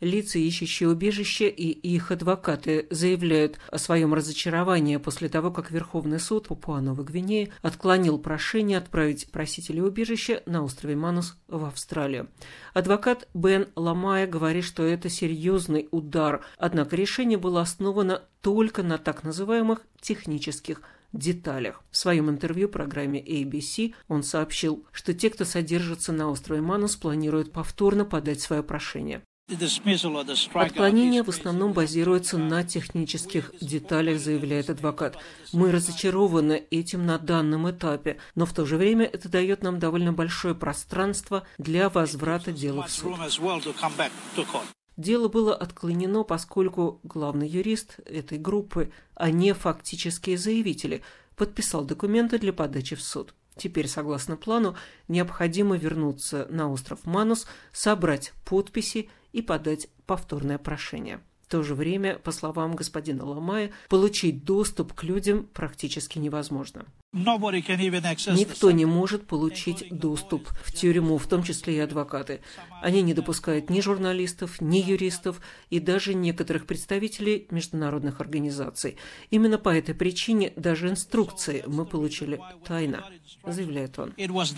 Лица, ищущие убежище, и их адвокаты заявляют о своем разочаровании после того, как Верховный суд Папуа-Новой Гвинеи отклонил прошение отправить просителей убежища на острове Манус в Австралию. Адвокат Бен Ламая говорит, что это серьезный удар, однако решение было основано только на так называемых технических деталях. В своем интервью программе ABC он сообщил, что те, кто содержится на острове Манус, планируют повторно подать свое прошение. Отклонение в основном базируется на технических деталях, заявляет адвокат. Мы разочарованы этим на данном этапе, но в то же время это дает нам довольно большое пространство для возврата дела в суд. Дело было отклонено, поскольку главный юрист этой группы, а не фактические заявители, подписал документы для подачи в суд. Теперь, согласно плану, необходимо вернуться на остров Манус, собрать подписи и подать повторное прошение. В то же время, по словам господина Ламая, получить доступ к людям практически невозможно. Никто не может получить доступ в тюрьму, в том числе и адвокаты. Они не допускают ни журналистов, ни юристов и даже некоторых представителей международных организаций. Именно по этой причине даже инструкции мы получили тайно, заявляет он.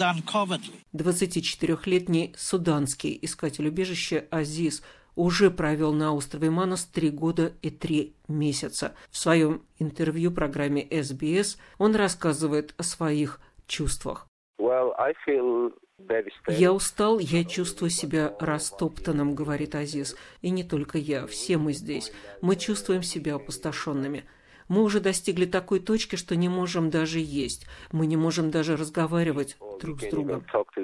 24-летний суданский искатель убежища Азиз уже провел на острове Манус 3 года и 3 месяца. В своем интервью программе SBS он рассказывает о своих чувствах. «Я устал, я чувствую себя растоптанным», — говорит Азиз. «И не только я, все мы здесь. Мы чувствуем себя опустошенными. Мы уже достигли такой точки, что не можем даже есть. Мы не можем даже разговаривать друг с другом».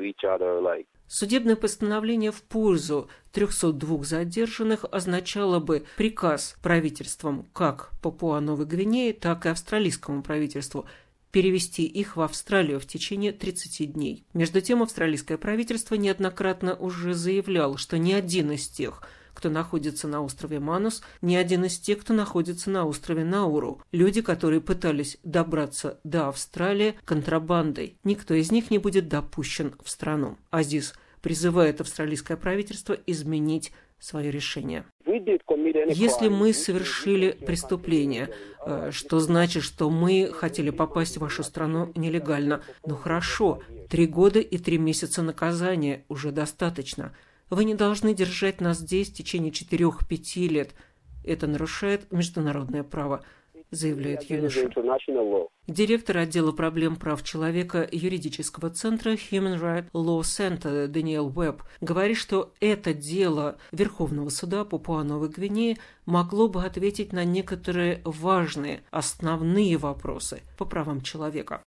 Судебное постановление в пользу 302 задержанных означало бы приказ правительствам как Папуа-Новой Гвинеи, так и австралийскому правительству перевести их в Австралию в течение 30 дней. Между тем, австралийское правительство неоднократно уже заявляло, что ни один из тех, кто находится на острове Манус, ни один из тех, кто находится на острове Науру, люди, которые пытались добраться до Австралии контрабандой, никто из них не будет допущен в страну. Азиз призывает австралийское правительство изменить свое решение. Если мы совершили преступление, что значит, что мы хотели попасть в вашу страну нелегально? Ну хорошо, 3 года и 3 месяца наказания уже достаточно. Вы не должны держать нас здесь в течение 4-5 лет. Это нарушает международное право, заявляет юноша. Директор отдела проблем прав человека юридического центра Human Rights Law Center Даниэл Уэбб говорит, что это дело Верховного суда Папуа-Новой Гвинеи могло бы ответить на некоторые важные, основные вопросы по правам человека.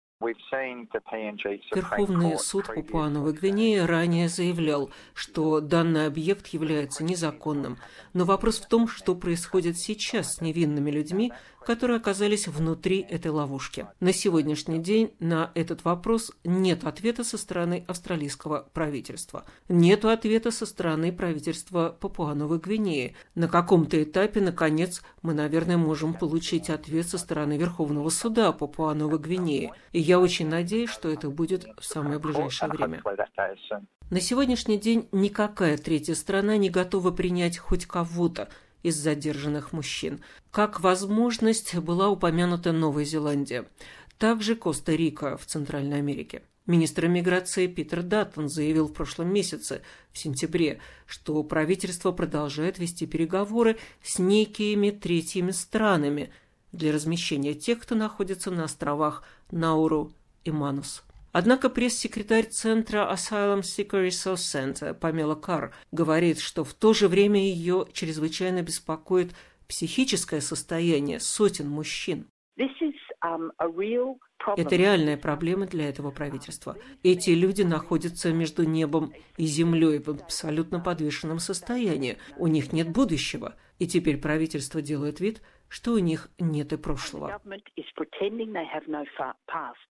Верховный суд Папуа-Новой Гвинеи ранее заявлял, что данный объект является незаконным. Но вопрос в том, что происходит сейчас с невинными людьми, которые оказались внутри этой ловушки. На сегодняшний день на этот вопрос нет ответа со стороны австралийского правительства. Нет ответа со стороны правительства Папуа-Новой Гвинеи. На каком-то этапе, наконец, мы, наверное, можем получить ответ со стороны Верховного суда Папуа-Новой Гвинеи. И я очень надеюсь, что это будет в самое ближайшее время. На сегодняшний день никакая третья страна не готова принять хоть кого-то из задержанных мужчин. Как возможность была упомянута Новая Зеландия. Также Коста-Рика в Центральной Америке. Министр иммиграции Питер Даттон заявил в прошлом месяце, в сентябре, что правительство продолжает вести переговоры с некими третьими странами для размещения тех, кто находится на островах Науру и Манус. Однако пресс-секретарь центра Asylum Seeker Resource Center Памела Карр говорит, что в то же время ее чрезвычайно беспокоит психическое состояние сотен мужчин. Это реальная проблема для этого правительства. Эти люди находятся между небом и землей в абсолютно подвешенном состоянии. У них нет будущего. И теперь правительство делает вид, что у них нет и прошлого.